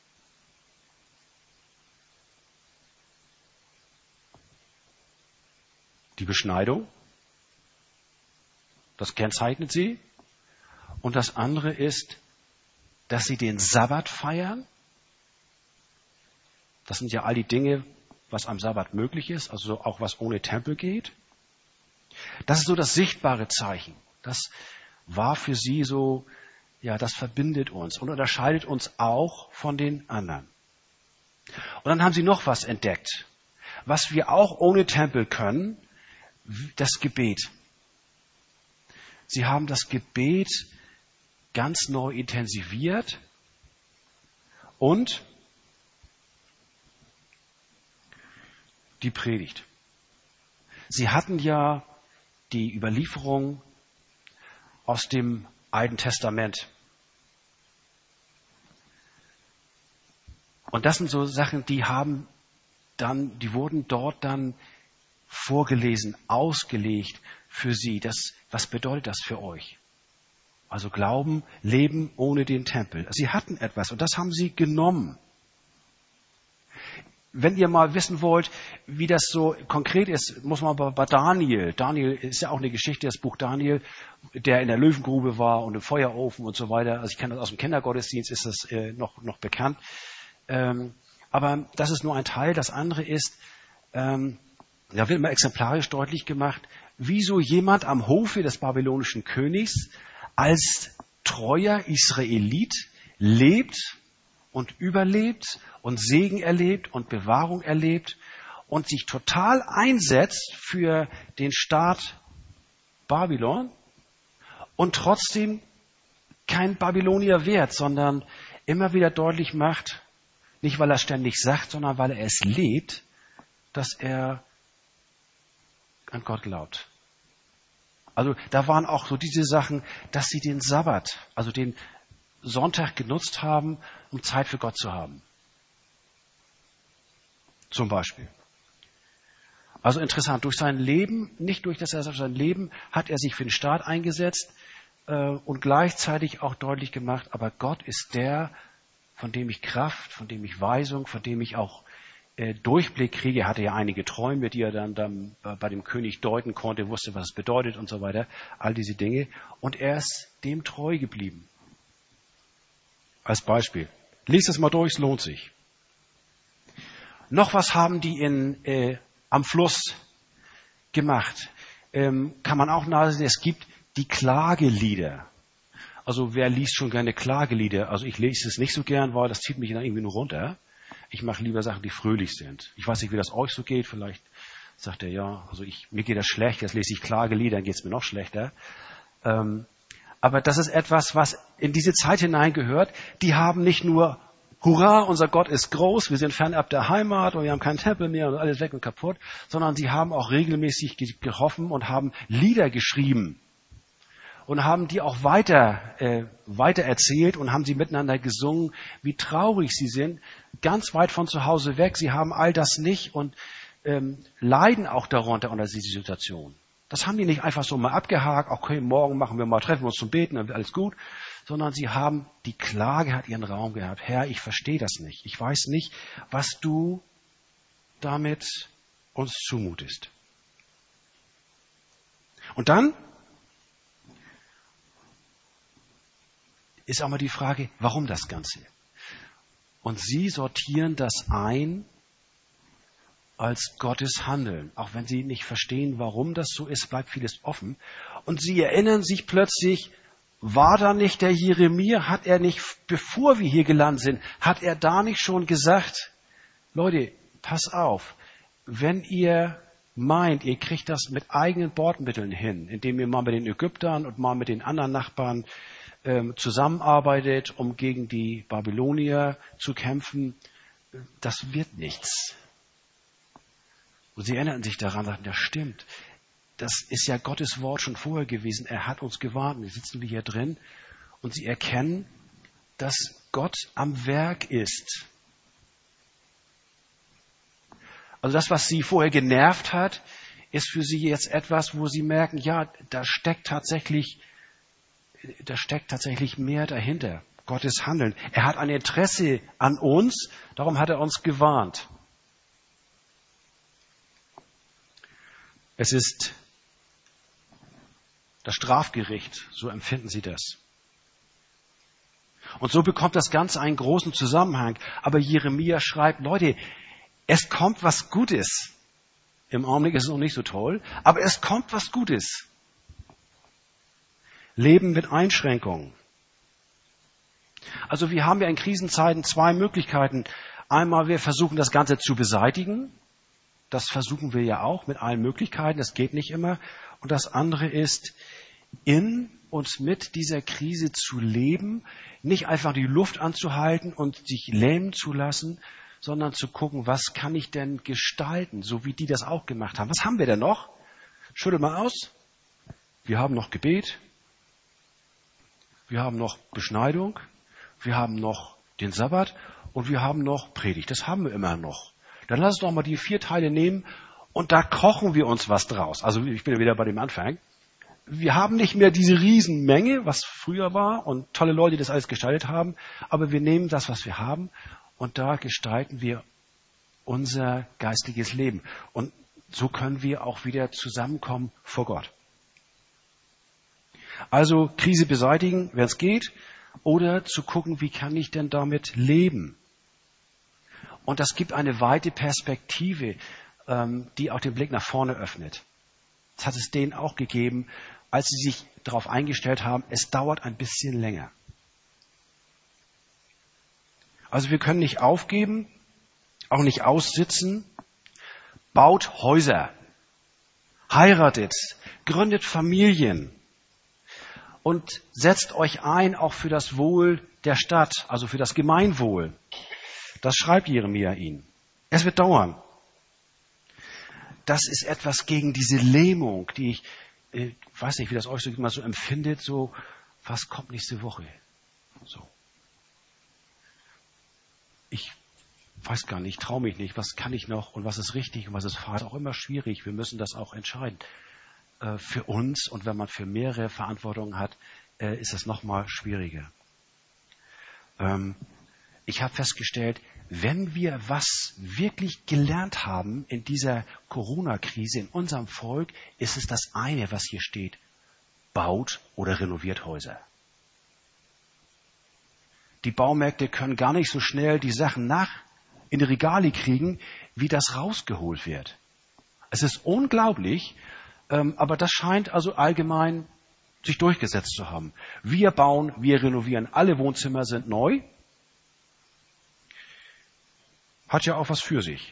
Die Beschneidung, das kennzeichnet sie. Und das andere ist, dass sie den Sabbat feiern. Das sind ja all die Dinge, was am Sabbat möglich ist, also auch was ohne Tempel geht. Das ist so das sichtbare Zeichen. Das war für sie so, ja, das verbindet uns und unterscheidet uns auch von den anderen. Und dann haben sie noch was entdeckt, was wir auch ohne Tempel können, das Gebet. Sie haben das Gebet ganz neu intensiviert und die Predigt. Sie hatten ja die Überlieferung aus dem Alten Testament. Und das sind so Sachen, die wurden dort dann vorgelesen, ausgelegt für sie. Was bedeutet das für euch? Also Glauben, Leben ohne den Tempel. Sie hatten etwas und das haben sie genommen. Wenn ihr mal wissen wollt, wie das so konkret ist, muss man bei Daniel. Daniel ist ja auch eine Geschichte, das Buch Daniel, der in der Löwengrube war und im Feuerofen und so weiter. Also ich kenne das aus dem Kindergottesdienst, ist das noch bekannt. Aber das ist nur ein Teil. Das andere ist, da wird mal exemplarisch deutlich gemacht, wie so jemand am Hofe des babylonischen Königs als treuer Israelit lebt und überlebt und Segen erlebt und Bewahrung erlebt und sich total einsetzt für den Staat Babylon und trotzdem kein Babylonier wird, sondern immer wieder deutlich macht, nicht weil er ständig sagt, sondern weil er es lebt, dass er an Gott glaubt. Also da waren auch so diese Sachen, dass sie den Sabbat, also den Sonntag genutzt haben, um Zeit für Gott zu haben. Zum Beispiel. Also interessant, durch sein Leben, nicht durch sein Leben, hat er sich für den Staat eingesetzt und gleichzeitig auch deutlich gemacht, aber Gott ist der, von dem ich Kraft, von dem ich Weisung, von dem ich auch Durchblick kriege. Er hatte ja einige Träume, die er dann bei dem König deuten konnte, wusste, was es bedeutet und so weiter. All diese Dinge. Und er ist dem treu geblieben. Als Beispiel. Lies es mal durch, es lohnt sich. Noch was haben die am Fluss gemacht. Kann man auch nachsehen, es gibt die Klagelieder. Also wer liest schon gerne Klagelieder? Also ich lese es nicht so gern, weil das zieht mich dann irgendwie nur runter. Ich mache lieber Sachen, die fröhlich sind. Ich weiß nicht, wie das euch so geht. Vielleicht sagt er, ja, also mir geht das schlecht, jetzt lese ich Klagelieder, dann geht es mir noch schlechter. Aber das ist etwas, was in diese Zeit hineingehört. Die haben nicht nur, hurra, unser Gott ist groß, wir sind fernab der Heimat und wir haben keinen Tempel mehr und alles weg und kaputt, sondern sie haben auch regelmäßig getroffen und haben Lieder geschrieben und haben die auch weiter erzählt und haben sie miteinander gesungen, wie traurig sie sind, ganz weit von zu Hause weg. Sie haben all das nicht und leiden auch darunter unter dieser Situation. Das haben die nicht einfach so mal abgehakt, okay, morgen treffen wir uns zum Beten, dann wird alles gut, sondern sie haben, die Klage hat ihren Raum gehabt. Herr, ich verstehe das nicht. Ich weiß nicht, was du damit uns zumutest. Und dann ist auch mal die Frage, warum das Ganze? Und sie sortieren das ein als Gottes Handeln. Auch wenn sie nicht verstehen, warum das so ist, bleibt vieles offen. Und sie erinnern sich plötzlich, war da nicht der Jeremia, hat er nicht, bevor wir hier gelandet sind, hat er da nicht schon gesagt, Leute, pass auf, wenn ihr meint, ihr kriegt das mit eigenen Bordmitteln hin, indem ihr mal mit den Ägyptern und mal mit den anderen Nachbarn zusammenarbeitet, um gegen die Babylonier zu kämpfen, das wird nichts. Und sie erinnerten sich daran, sagten, das stimmt. Das ist ja Gottes Wort schon vorher gewesen. Er hat uns gewarnt. Jetzt sitzen wir hier drin und sie erkennen, dass Gott am Werk ist. Also das, was sie vorher genervt hat, ist für sie jetzt etwas, wo sie merken, ja, da steckt tatsächlich mehr dahinter. Gottes Handeln. Er hat ein Interesse an uns, darum hat er uns gewarnt. Es ist das Strafgericht, so empfinden sie das. Und so bekommt das Ganze einen großen Zusammenhang. Aber Jeremia schreibt, Leute, es kommt was Gutes. Im Augenblick ist es noch nicht so toll, aber es kommt was Gutes. Leben mit Einschränkungen. Also wir haben ja in Krisenzeiten zwei Möglichkeiten. Einmal, wir versuchen das Ganze zu beseitigen. Das versuchen wir ja auch mit allen Möglichkeiten. Das geht nicht immer. Und das andere ist, in und mit dieser Krise zu leben, nicht einfach die Luft anzuhalten und sich lähmen zu lassen, sondern zu gucken, was kann ich denn gestalten, so wie die das auch gemacht haben. Was haben wir denn noch? Schüttel mal aus. Wir haben noch Gebet. Wir haben noch Beschneidung. Wir haben noch den Sabbat. Und wir haben noch Predigt. Das haben wir immer noch. Dann lass uns doch mal die 4 Teile nehmen und da kochen wir uns was draus. Also ich bin ja wieder bei dem Anfang. Wir haben nicht mehr diese Riesenmenge, was früher war und tolle Leute, die das alles gestaltet haben, aber wir nehmen das, was wir haben und da gestalten wir unser geistliches Leben. Und so können wir auch wieder zusammenkommen vor Gott. Also Krise beseitigen, wenn es geht, oder zu gucken, wie kann ich denn damit leben? Und das gibt eine weite Perspektive, die auch den Blick nach vorne öffnet. Das hat es denen auch gegeben, als sie sich darauf eingestellt haben, es dauert ein bisschen länger. Also wir können nicht aufgeben, auch nicht aussitzen. Baut Häuser, heiratet, gründet Familien und setzt euch ein auch für das Wohl der Stadt, also für das Gemeinwohl. Das schreibt Jeremia ihnen. Es wird dauern. Das ist etwas gegen diese Lähmung, die ich weiß nicht, wie das euch so immer so empfindet, so, was kommt nächste Woche? So. Ich weiß gar nicht, traue mich nicht, was kann ich noch und was ist richtig und was ist falsch. Auch immer schwierig, wir müssen das auch entscheiden. Für uns und wenn man für mehrere Verantwortungen hat, ist das noch mal schwieriger. ich habe festgestellt, wenn wir was wirklich gelernt haben in dieser Corona-Krise in unserem Volk, ist es das eine, was hier steht: baut oder renoviert Häuser. Die Baumärkte können gar nicht so schnell die Sachen in die Regale kriegen, wie das rausgeholt wird. Es ist unglaublich, aber das scheint also allgemein sich durchgesetzt zu haben. Wir bauen, wir renovieren, alle Wohnzimmer sind neu. Hat ja auch was für sich.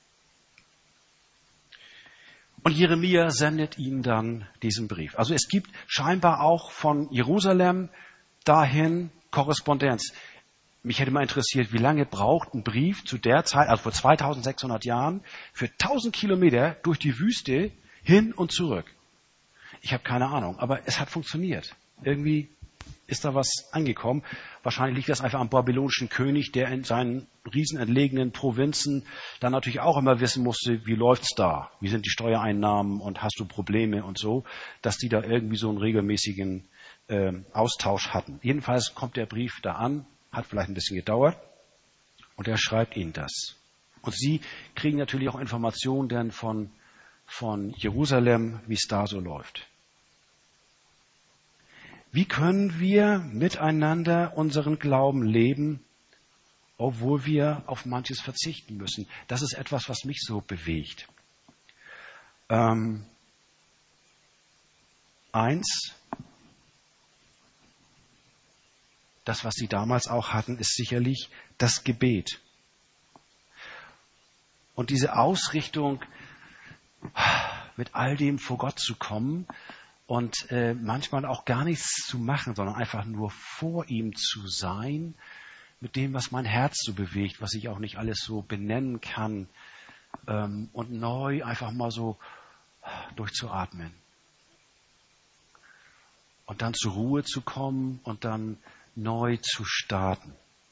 Und Jeremia sendet ihnen dann diesen Brief. Also es gibt scheinbar auch von Jerusalem dahin Korrespondenz. Mich hätte mal interessiert, wie lange braucht ein Brief zu der Zeit, also vor 2600 Jahren, für 1000 Kilometer durch die Wüste hin und zurück. Ich habe keine Ahnung, aber es hat funktioniert. Irgendwie ist da was angekommen. Wahrscheinlich liegt das einfach am babylonischen König, der in seinen riesenentlegenen Provinzen dann natürlich auch immer wissen musste, wie läuft's da? Wie sind die Steuereinnahmen und hast du Probleme und so, dass die da irgendwie so einen regelmäßigen Austausch hatten. Jedenfalls kommt der Brief da an, hat vielleicht ein bisschen gedauert und er schreibt ihnen das. Und sie kriegen natürlich auch Informationen dann von Jerusalem, wie es da so läuft. Wie können wir miteinander unseren Glauben leben, obwohl wir auf manches verzichten müssen? Das ist etwas, was mich so bewegt. Das, was sie damals auch hatten, ist sicherlich das Gebet. Und diese Ausrichtung, mit all dem vor Gott zu kommen und manchmal auch gar nichts zu machen, sondern einfach nur vor ihm zu sein, mit dem, was mein Herz so bewegt, was ich auch nicht alles so benennen kann, und neu einfach mal so durchzuatmen. Und dann zur Ruhe zu kommen und dann neu zu starten.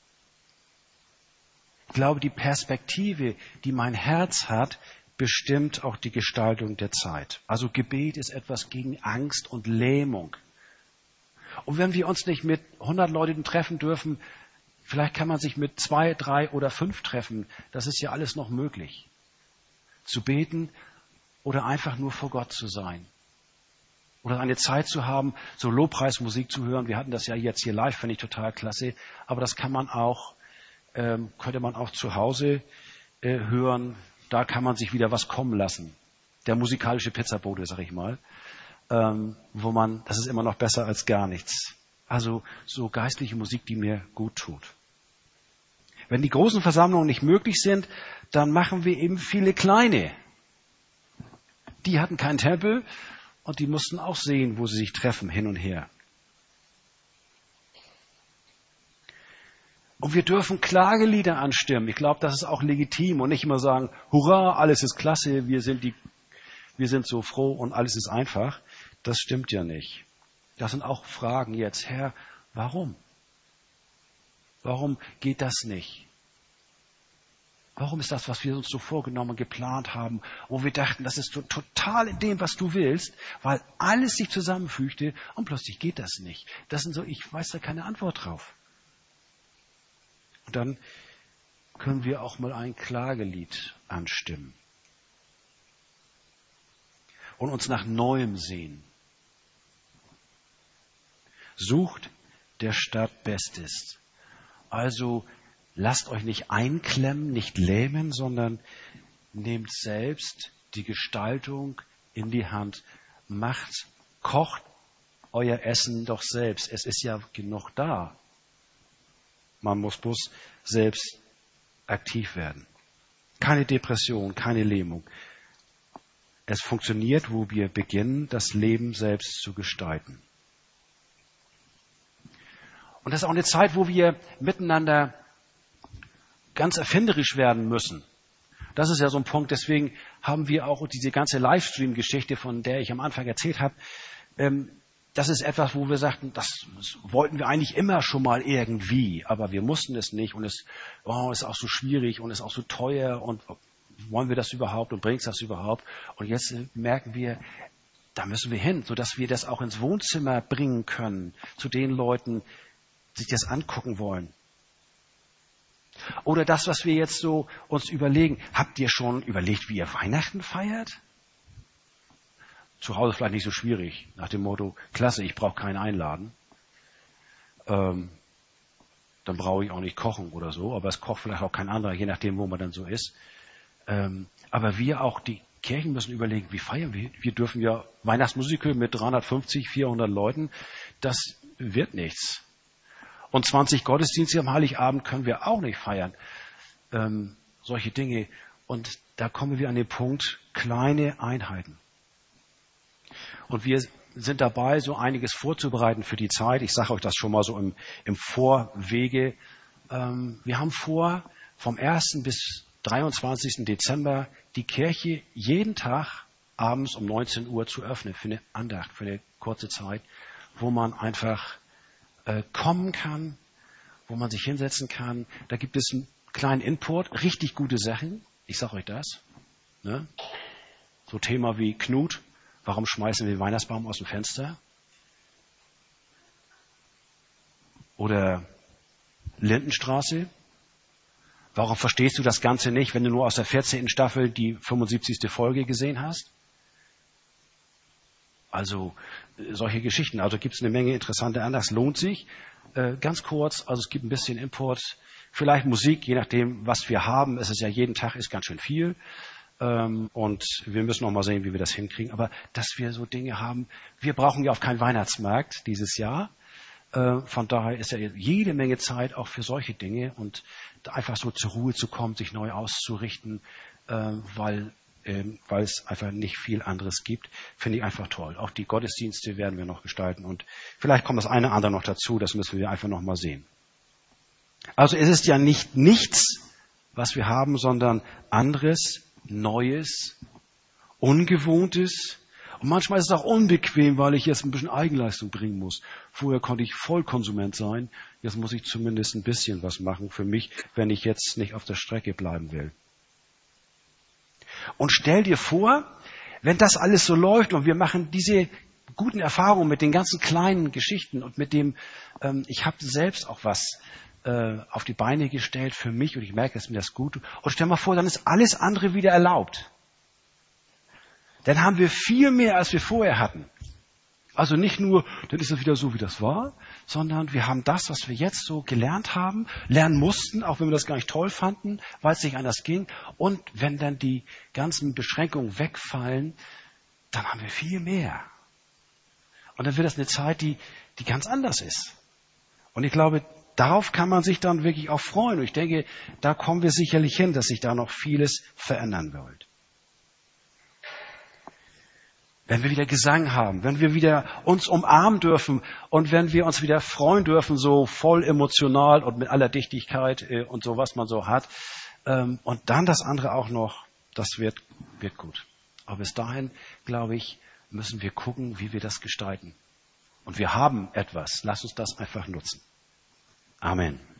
Ich glaube, die Perspektive, die mein Herz hat, bestimmt auch die Gestaltung der Zeit. Also Gebet ist etwas gegen Angst und Lähmung. Und wenn wir uns nicht mit 100 Leuten treffen dürfen, vielleicht kann man sich mit 2, 3 oder 5 treffen. Das ist ja alles noch möglich. Zu beten oder einfach nur vor Gott zu sein. Oder eine Zeit zu haben, so Lobpreismusik zu hören. Wir hatten das ja jetzt hier live, finde ich total klasse. Aber das kann man auch, könnte man auch zu Hause hören. Da kann man sich wieder was kommen lassen. Der musikalische Pizzabote, sag ich mal. Das ist immer noch besser als gar nichts. Also so geistliche Musik, die mir gut tut. Wenn die großen Versammlungen nicht möglich sind, dann machen wir eben viele kleine. Die hatten keinen Tempel. Und die mussten auch sehen, wo sie sich treffen, hin und her. Und wir dürfen Klagelieder anstimmen. Ich glaube, das ist auch legitim und nicht immer sagen, hurra, alles ist klasse, wir sind so froh und alles ist einfach. Das stimmt ja nicht. Das sind auch Fragen jetzt. Herr, warum? Warum geht das nicht? Warum ist das, was wir uns so vorgenommen und geplant haben, wo wir dachten, das ist so total in dem, was du willst, weil alles sich zusammenfügte und plötzlich geht das nicht. Das sind so, ich weiß da keine Antwort drauf. Und dann können wir auch mal ein Klagelied anstimmen und uns nach Neuem sehen. Sucht der Stadt Bestes. Also lasst euch nicht einklemmen, nicht lähmen, sondern nehmt selbst die Gestaltung in die Hand. Kocht euer Essen doch selbst. Es ist ja genug da. Man muss bloß selbst aktiv werden. Keine Depression, keine Lähmung. Es funktioniert, wo wir beginnen, das Leben selbst zu gestalten. Und das ist auch eine Zeit, wo wir miteinander ganz erfinderisch werden müssen. Das ist ja so ein Punkt, deswegen haben wir auch diese ganze Livestream-Geschichte, von der ich am Anfang erzählt habe, das ist etwas, wo wir sagten, das wollten wir eigentlich immer schon mal irgendwie, aber wir mussten es nicht und es ist auch so schwierig und es ist auch so teuer und wollen wir das überhaupt und bringt es das überhaupt? Und jetzt merken wir, da müssen wir hin, sodass wir das auch ins Wohnzimmer bringen können, zu den Leuten, die sich das angucken wollen. Oder das, was wir jetzt so uns überlegen. Habt ihr schon überlegt, wie ihr Weihnachten feiert? Zu Hause vielleicht nicht so schwierig. Nach dem Motto, klasse, ich brauche keinen einladen. Dann brauche ich auch nicht kochen oder so. Aber es kocht vielleicht auch kein anderer, je nachdem, wo man dann so ist. Aber wir auch, die Kirchen müssen überlegen, wie feiern wir? Wir dürfen ja Weihnachtsmusik hören mit 350, 400 Leuten. Das wird nichts. Und 20 Gottesdienste am Heiligabend können wir auch nicht feiern. Solche Dinge. Und da kommen wir an den Punkt, kleine Einheiten. Und wir sind dabei, so einiges vorzubereiten für die Zeit. Ich sage euch das schon mal so im Vorwege. Wir haben vor, vom 1. bis 23. Dezember die Kirche jeden Tag abends um 19 Uhr zu öffnen für eine Andacht, für eine kurze Zeit, wo man einfach kommen kann, wo man sich hinsetzen kann. Da gibt es einen kleinen Input, richtig gute Sachen. Ich sage euch das. Ne? So Thema wie Knut. Warum schmeißen wir den Weihnachtsbaum aus dem Fenster? Oder Lindenstraße. Warum verstehst du das Ganze nicht, wenn du nur aus der 14. Staffel die 75. Folge gesehen hast? Also solche Geschichten. Also gibt es eine Menge interessante Anlass. Lohnt sich. Ganz kurz, also es gibt ein bisschen Import. Vielleicht Musik, je nachdem, was wir haben. Es ist ja jeden Tag ist ganz schön viel. Und wir müssen noch mal sehen, wie wir das hinkriegen. Aber dass wir so Dinge haben, wir brauchen ja auch keinen Weihnachtsmarkt dieses Jahr. Von daher ist ja jede Menge Zeit auch für solche Dinge und einfach so zur Ruhe zu kommen, sich neu auszurichten, weil es einfach nicht viel anderes gibt, finde ich einfach toll. Auch die Gottesdienste werden wir noch gestalten und vielleicht kommt das eine oder andere noch dazu, das müssen wir einfach noch mal sehen. Also es ist ja nicht nichts, was wir haben, sondern anderes, Neues, Ungewohntes. Und manchmal ist es auch unbequem, weil ich jetzt ein bisschen Eigenleistung bringen muss. Vorher konnte ich Vollkonsument sein. Jetzt muss ich zumindest ein bisschen was machen für mich, wenn ich jetzt nicht auf der Strecke bleiben will. Und stell dir vor, wenn das alles so läuft und wir machen diese guten Erfahrungen mit den ganzen kleinen Geschichten und mit dem, ich habe selbst auch was auf die Beine gestellt für mich und ich merke, dass mir das gut tut. Und stell mal vor, dann ist alles andere wieder erlaubt. Dann haben wir viel mehr, als wir vorher hatten. Also nicht nur, dann ist es wieder so, wie das war, sondern wir haben das, was wir jetzt so gelernt haben, lernen mussten, auch wenn wir das gar nicht toll fanden, weil es nicht anders ging. Und wenn dann die ganzen Beschränkungen wegfallen, dann haben wir viel mehr. Und dann wird das eine Zeit, die ganz anders ist. Und ich glaube, darauf kann man sich dann wirklich auch freuen. Und ich denke, da kommen wir sicherlich hin, dass sich da noch vieles verändern wird. Wenn wir wieder Gesang haben, wenn wir wieder uns umarmen dürfen und wenn wir uns wieder freuen dürfen, so voll emotional und mit aller Dichtigkeit und so, was man so hat. Und dann das andere auch noch, das wird gut. Aber bis dahin, glaube ich, müssen wir gucken, wie wir das gestalten. Und wir haben etwas. Lass uns das einfach nutzen. Amen.